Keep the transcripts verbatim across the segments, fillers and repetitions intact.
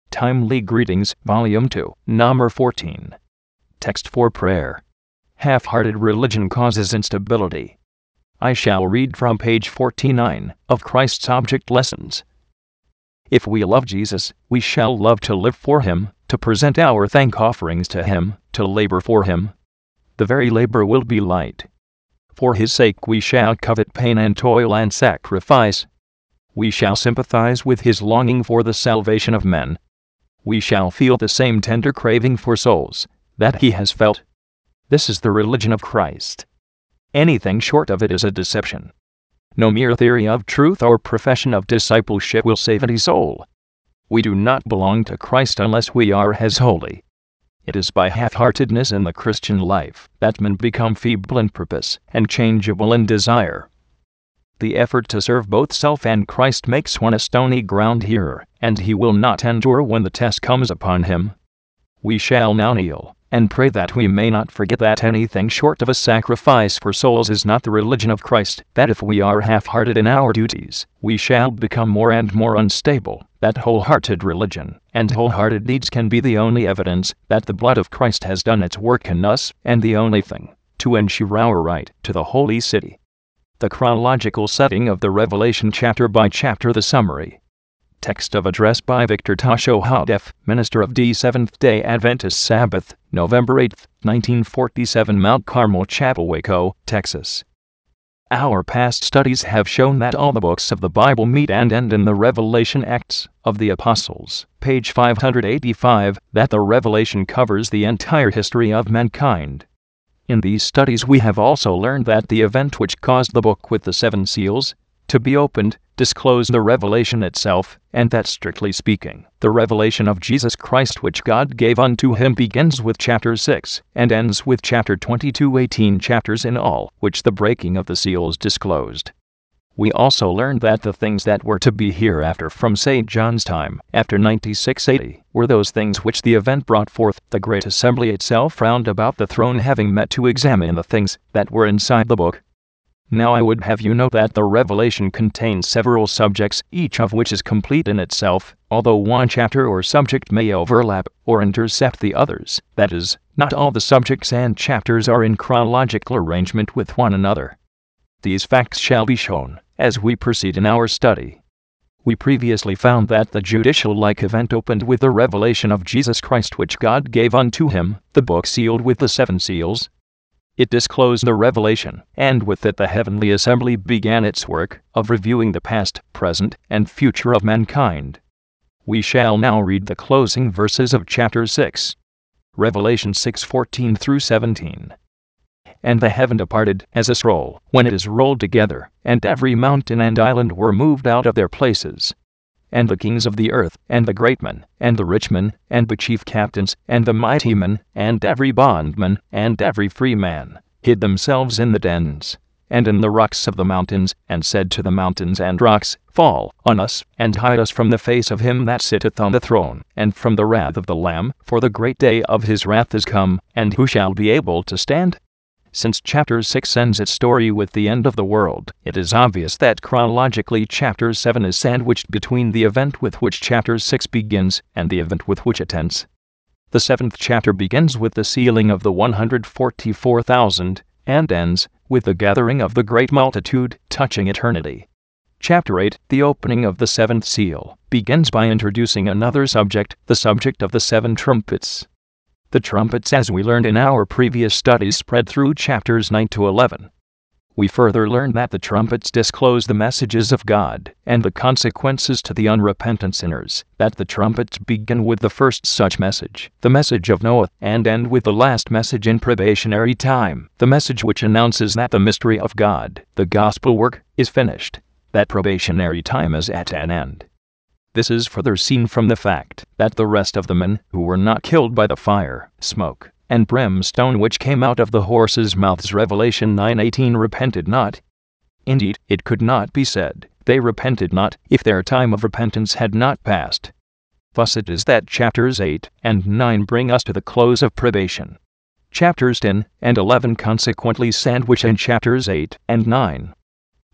Timely Greetings, Volume two, Number fourteen. Text for Prayer. Half-hearted religion causes instability. I shall read from page forty-nine of Christ's Object Lessons. If we love Jesus, we shall love to live for Him, to present our thank offerings to Him, to labor for Him. The very labor will be light. For His sake we shall covet pain and toil and sacrifice. We shall sympathize with His longing for the salvation of men. We shall feel the same tender craving for souls that He has felt. This is the religion of Christ. Anything short of it is a deception. No mere theory of truth or profession of discipleship will save any soul. We do not belong to Christ unless we are as holy. It is by half-heartedness in the Christian life that men become feeble in purpose and changeable in desire. The effort to serve both self and Christ makes one a stony ground hearer, and he will not endure when the test comes upon him. We shall now kneel and pray that we may not forget that anything short of a sacrifice for souls is not the religion of Christ, that if we are half-hearted in our duties, we shall become more and more unstable, that wholehearted religion and wholehearted deeds can be the only evidence that the blood of Christ has done its work in us, and the only thing to ensure our right to the holy city. The chronological setting of the Revelation chapter by chapter. The summary. Text of address by Victor Tasho Hadef, minister of the Seventh-day Adventist Sabbath, November eighth, nineteen forty-seven, Mount Carmel Chapel, Waco, Texas. Our past studies have shown that all the books of the Bible meet and end in the Revelation Acts of the Apostles, page five hundred eighty-five, that the Revelation covers the entire history of mankind. In these studies we have also learned that the event which caused the book with the seven seals to be opened disclosed the revelation itself, and that, strictly speaking, the revelation of Jesus Christ which God gave unto Him begins with chapter six and ends with chapter twenty-two, eighteen chapters in all, which the breaking of the seals disclosed. We also learned that the things that were to be hereafter from Saint John's time, after ninety-six eighty, were those things which the event brought forth, the great assembly itself round about the throne having met to examine the things that were inside the book. Now I would have you know that the Revelation contains several subjects, each of which is complete in itself, although one chapter or subject may overlap or intercept the others, that is, not all the subjects and chapters are in chronological arrangement with one another. These facts shall be shown as we proceed in our study. We previously found that the judicial-like event opened with the revelation of Jesus Christ which God gave unto Him, the book sealed with the seven seals. It disclosed the revelation, and with it the heavenly assembly began its work of reviewing the past, present, and future of mankind. We shall now read the closing verses of chapter six. Revelation six fourteen through seventeen. And the heaven departed as a scroll, when it is rolled together, and every mountain and island were moved out of their places. And the kings of the earth, and the great men, and the rich men, and the chief captains, and the mighty men, and every bondman, and every free man, hid themselves in the dens, and in the rocks of the mountains, and said to the mountains and rocks, Fall on us, and hide us from the face of Him that sitteth on the throne, and from the wrath of the Lamb, for the great day of His wrath is come, and who shall be able to stand? Since chapter six ends its story with the end of the world, it is obvious that chronologically chapter seven is sandwiched between the event with which chapter six begins and the event with which it ends. The seventh chapter begins with the sealing of the one hundred forty-four thousand, and ends with the gathering of the great multitude, touching eternity. Chapter eight, the opening of the seventh seal, begins by introducing another subject, the subject of the seven trumpets. The trumpets, as we learned in our previous studies, spread through chapters nine to eleven. We further learned that the trumpets disclose the messages of God and the consequences to the unrepentant sinners, that the trumpets begin with the first such message, the message of Noah, and end with the last message in probationary time, the message which announces that the mystery of God, the gospel work, is finished, that probationary time is at an end. This is further seen from the fact that the rest of the men who were not killed by the fire, smoke, and brimstone which came out of the horses' mouths, Revelation nine eighteen, repented not. Indeed, it could not be said, they repented not, if their time of repentance had not passed. Thus it is that chapters eight and nine bring us to the close of probation. Chapters ten and eleven consequently sandwich in chapters eight and nine.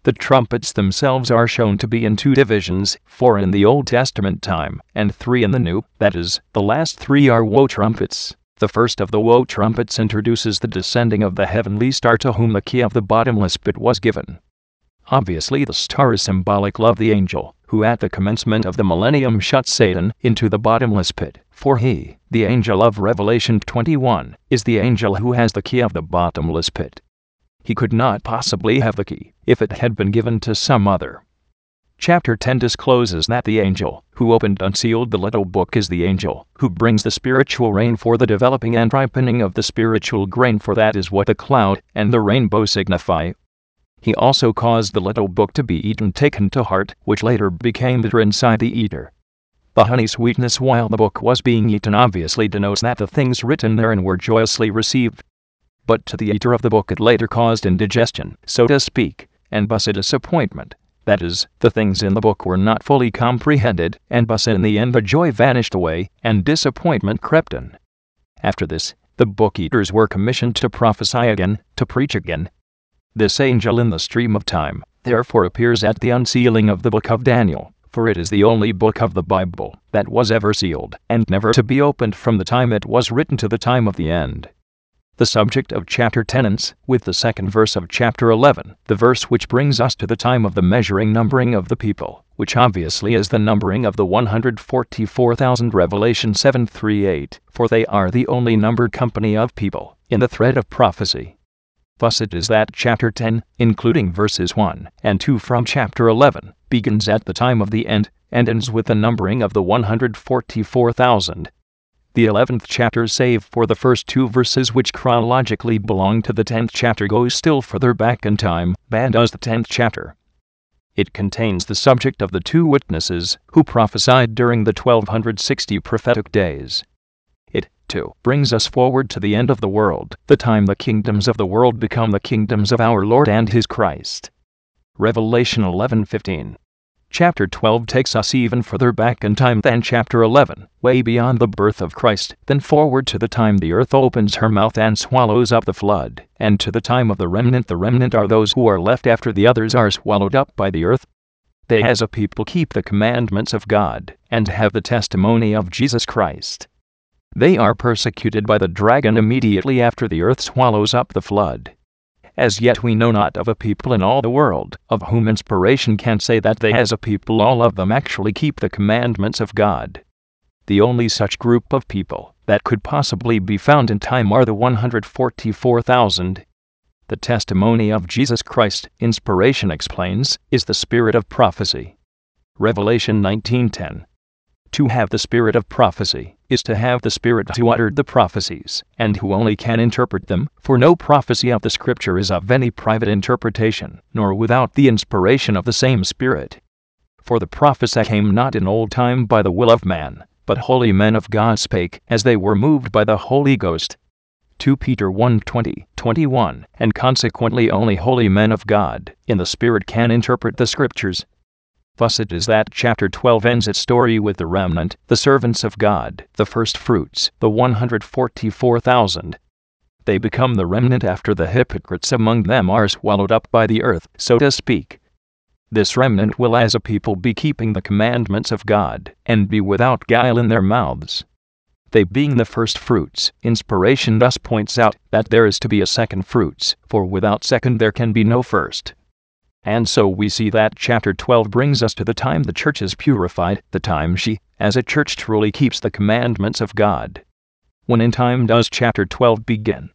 The trumpets themselves are shown to be in two divisions, four in the Old Testament time, and three in the New, that is, the last three are woe trumpets. The first of the woe trumpets introduces the descending of the heavenly star to whom the key of the bottomless pit was given. Obviously the star is symbolic of the angel, who at the commencement of the millennium shut Satan into the bottomless pit, for he, the angel of Revelation twenty-one, is the angel who has the key of the bottomless pit. He could not possibly have the key, if it had been given to some other. Chapter ten discloses that the angel, who opened and sealed the little book is the angel, who brings the spiritual rain for the developing and ripening of the spiritual grain, for that is what the cloud and the rainbow signify. He also caused the little book to be eaten, taken to heart, which later became bitter inside the eater. The honey sweetness while the book was being eaten obviously denotes that the things written therein were joyously received. But to the eater of the book it later caused indigestion, so to speak, and thus a disappointment. That is, the things in the book were not fully comprehended, and thus in the end the joy vanished away, and disappointment crept in. After this, the book eaters were commissioned to prophesy again, to preach again. This angel in the stream of time, therefore, appears at the unsealing of the book of Daniel, for it is the only book of the Bible that was ever sealed, and never to be opened from the time it was written to the time of the end. The subject of chapter ten ends with the second verse of chapter eleven, the verse which brings us to the time of the measuring numbering of the people, which obviously is the numbering of the one hundred forty-four thousand, Revelation seven three eight, for they are the only numbered company of people in the thread of prophecy. Thus it is that chapter ten, including verses one and two from chapter eleven, begins at the time of the end, and ends with the numbering of the one hundred forty-four thousand. The eleventh chapter, save for the first two verses which chronologically belong to the tenth chapter, goes still further back in time than does the tenth chapter. It contains the subject of the two witnesses who prophesied during the twelve sixty prophetic days. It, too, brings us forward to the end of the world, the time the kingdoms of the world become the kingdoms of our Lord and His Christ. Revelation eleven fifteen. Chapter twelve takes us even further back in time than chapter eleven, way beyond the birth of Christ, then forward to the time the earth opens her mouth and swallows up the flood, and to the time of the remnant. The remnant are those who are left after the others are swallowed up by the earth. They as a people keep the commandments of God, and have the testimony of Jesus Christ. They are persecuted by the dragon immediately after the earth swallows up the flood. As yet we know not of a people in all the world, of whom inspiration can say that they as a people all of them actually keep the commandments of God. The only such group of people that could possibly be found in time are the one hundred forty-four thousand. The testimony of Jesus Christ, inspiration explains, is the spirit of prophecy. Revelation nineteen ten. To have the spirit of prophecy is to have the spirit who uttered the prophecies, and who only can interpret them, for no prophecy of the Scripture is of any private interpretation, nor without the inspiration of the same Spirit. For the prophesy came not in old time by the will of man, but holy men of God spake, as they were moved by the Holy Ghost. Second Peter one twenty, twenty-one, and consequently only holy men of God, in the Spirit, can interpret the Scriptures. Thus it is that chapter twelve ends its story with the remnant, the servants of God, the first fruits, the one hundred forty-four thousand. They become the remnant after the hypocrites among them are swallowed up by the earth, so to speak. This remnant will as a people be keeping the commandments of God, and be without guile in their mouths. They being the first fruits, inspiration thus points out that there is to be a second fruits, for without second there can be no first. And so we see that chapter twelve brings us to the time the church is purified, the time she, as a church, truly keeps the commandments of God. When in time does chapter twelve begin?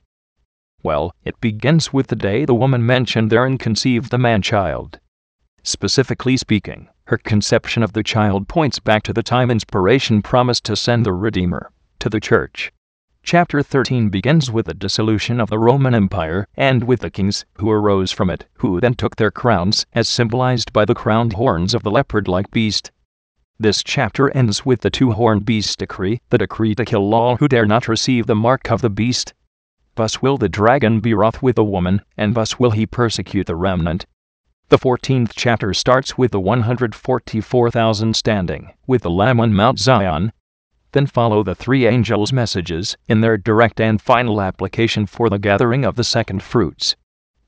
Well, it begins with the day the woman mentioned therein conceived the man-child. Specifically speaking, her conception of the child points back to the time inspiration promised to send the Redeemer to the church. Chapter thirteen begins with the dissolution of the Roman Empire, and with the kings who arose from it, who then took their crowns, as symbolized by the crowned horns of the leopard-like beast. This chapter ends with the two-horned beast decree, the decree to kill all who dare not receive the mark of the beast. Thus will the dragon be wroth with the woman, and thus will he persecute the remnant. The fourteenth chapter starts with the one hundred forty-four thousand standing with the Lamb on Mount Zion. Then follow the three angels' messages in their direct and final application for the gathering of the second fruits.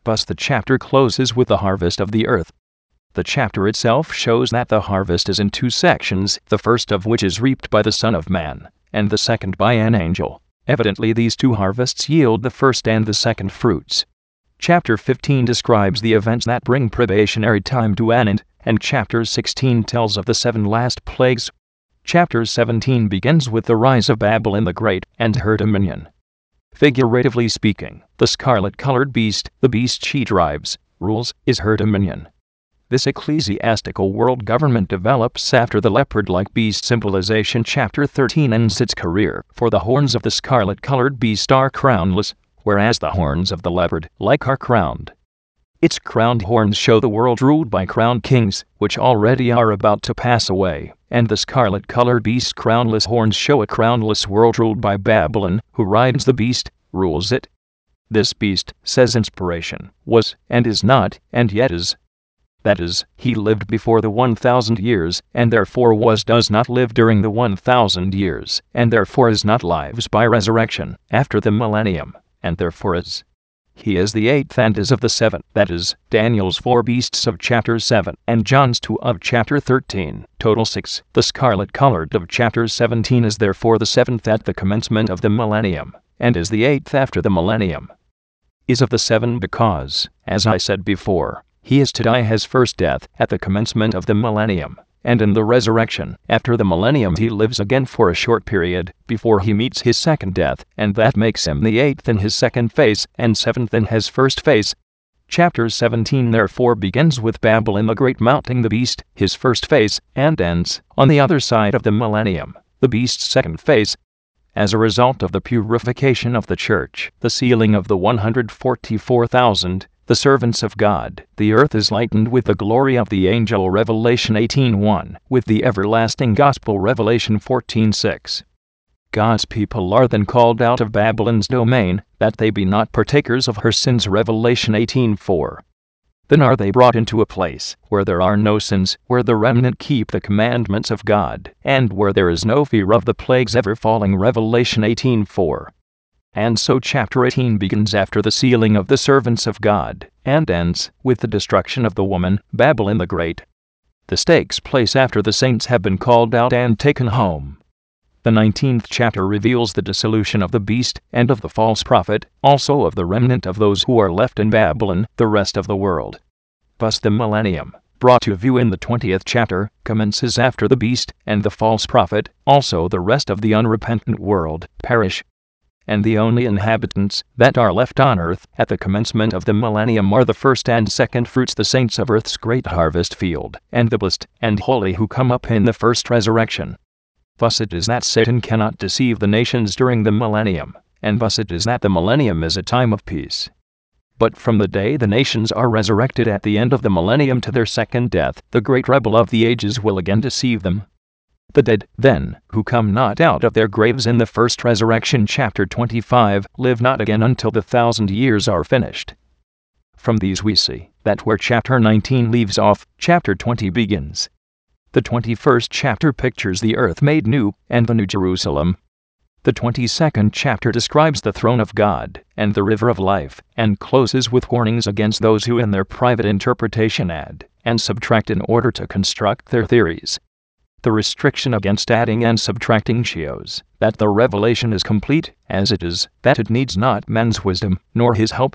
Thus the chapter closes with the harvest of the earth. The chapter itself shows that the harvest is in two sections, the first of which is reaped by the Son of Man, and the second by an angel. Evidently these two harvests yield the first and the second fruits. Chapter fifteen describes the events that bring probationary time to an end, and chapter sixteen tells of the seven last plagues. Chapter seventeen begins with the rise of Babylon the Great and her dominion. Figuratively speaking, the scarlet-colored beast, the beast she drives, rules, is her dominion. This ecclesiastical world government develops after the leopard-like beast symbolization. Chapter thirteen ends its career, for the horns of the scarlet-colored beast are crownless, whereas the horns of the leopard-like are crowned. Its crowned horns show the world ruled by crowned kings, which already are about to pass away, and the scarlet-colored beast's crownless horns show a crownless world ruled by Babylon, who rides the beast, rules it. This beast, says inspiration, was, and is not, and yet is. That is, he lived before the one thousand years, and therefore was does not live during the one thousand years, and therefore is not lives by resurrection, after the millennium, and therefore is. He is the eighth and is of the seven, that is, Daniel's four beasts of chapter seven, and John's two of chapter thirteen, total six. The scarlet-colored of chapter seventeen is therefore the seventh at the commencement of the millennium, and is the eighth after the millennium. Is of the seven because, as I said before, he is to die his first death at the commencement of the millennium, and in the resurrection, after the millennium he lives again for a short period, before he meets his second death, and that makes him the eighth in his second phase, and seventh in his first phase. Chapter seventeen therefore begins with Babylon the Great mounting the beast, his first phase, and ends, on the other side of the millennium, the beast's second phase. As a result of the purification of the church, the sealing of the one hundred forty-four thousand, the servants of God, the earth is lightened with the glory of the angel Revelation eighteen one, with the everlasting gospel Revelation fourteen six. God's people are then called out of Babylon's domain, that they be not partakers of her sins Revelation eighteen four. Then are they brought into a place where there are no sins, where the remnant keep the commandments of God, and where there is no fear of the plagues ever falling Revelation eighteen four. And so chapter eighteen begins after the sealing of the servants of God, and ends with the destruction of the woman, Babylon the Great. This takes place after the saints have been called out and taken home. The nineteenth chapter reveals the dissolution of the beast, and of the false prophet, also of the remnant of those who are left in Babylon, the rest of the world. Thus the millennium, brought to view in the twentieth chapter, commences after the beast, and the false prophet, also the rest of the unrepentant world, perish. And the only inhabitants that are left on earth at the commencement of the millennium are the first and second fruits, the saints of earth's great harvest field, and the blessed and holy who come up in the first resurrection. Thus it is that Satan cannot deceive the nations during the millennium, and thus it is that the millennium is a time of peace. But from the day the nations are resurrected at the end of the millennium to their second death, the great rebel of the ages will again deceive them. The dead, then, who come not out of their graves in the first resurrection chapter twenty-five, live not again until the thousand years are finished. From these we see that where chapter nineteen leaves off, chapter twenty begins. The twenty-first chapter pictures the earth made new, and the New Jerusalem. The twenty-second chapter describes the throne of God, and the river of life, and closes with warnings against those who in their private interpretation add and subtract in order to construct their theories. The restriction against adding and subtracting shows that the revelation is complete, as it is, that it needs not man's wisdom, nor his help.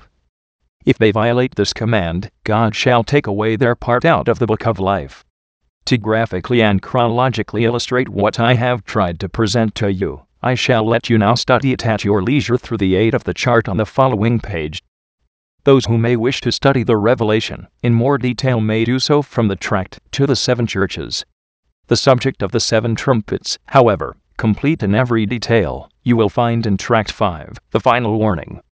If they violate this command, God shall take away their part out of the book of life. To graphically and chronologically illustrate what I have tried to present to you, I shall let you now study it at your leisure through the aid of the chart on the following page. Those who may wish to study the Revelation in more detail may do so from the tract to the seven churches. The subject of the seven trumpets, however, complete in every detail, you will find in Tract five, the final warning.